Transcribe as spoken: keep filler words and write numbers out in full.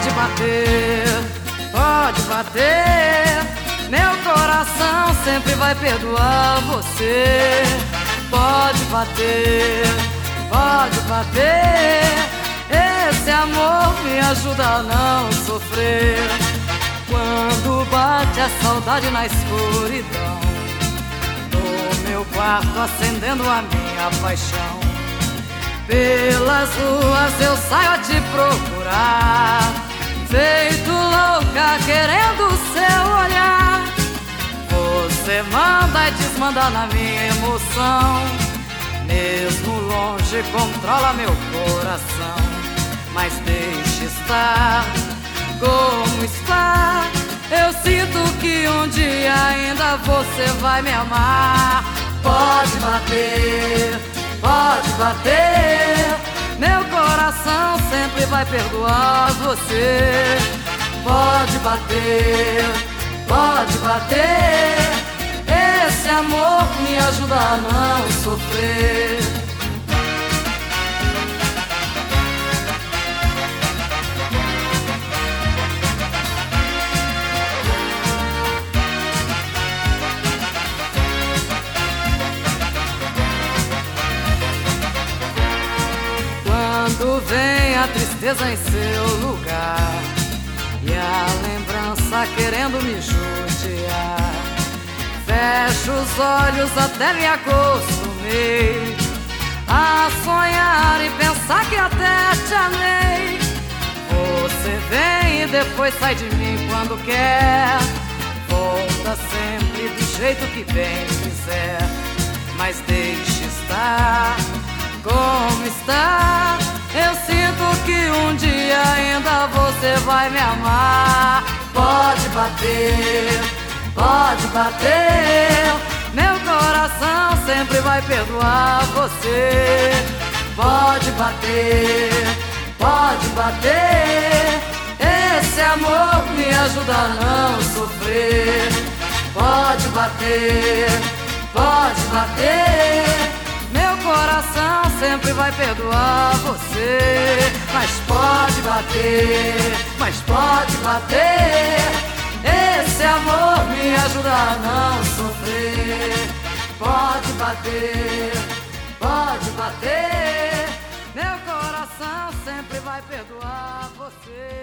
Pode bater, pode bater, meu coração sempre vai perdoar você. Pode bater, pode bater, esse amor me ajuda a não sofrer. Quando bate a saudade na escuridão, no meu quarto acendendo a minha paixão, pelas ruas eu saio a te procurar, feito louca querendo o seu olhar. Você manda e desmanda na minha emoção, mesmo longe controla meu coração. Mas deixe estar como está, eu sinto que um dia ainda você vai me amar. Pode bater, pode bater, meu coração sempre vai perdoar você. Pode bater, pode bater, esse amor me ajuda a não sofrer. Quando vem a tristeza em seu lugar e a lembrança querendo me judiar, fecho os olhos até me acostumei a sonhar e pensar que até te amei. Você vem e depois sai de mim quando quer, volta sempre do jeito que bem quiser. Mas deixe estar como está, eu sinto que um dia ainda você vai me amar. Pode bater, pode bater, meu coração sempre vai perdoar você. Pode bater, pode bater, esse amor me ajuda a não sofrer. Pode bater, pode bater, meu coração sempre vai perdoar você. Mas pode bater, mas pode bater, esse amor me ajuda a não sofrer. Pode bater, pode bater, meu coração sempre vai perdoar você.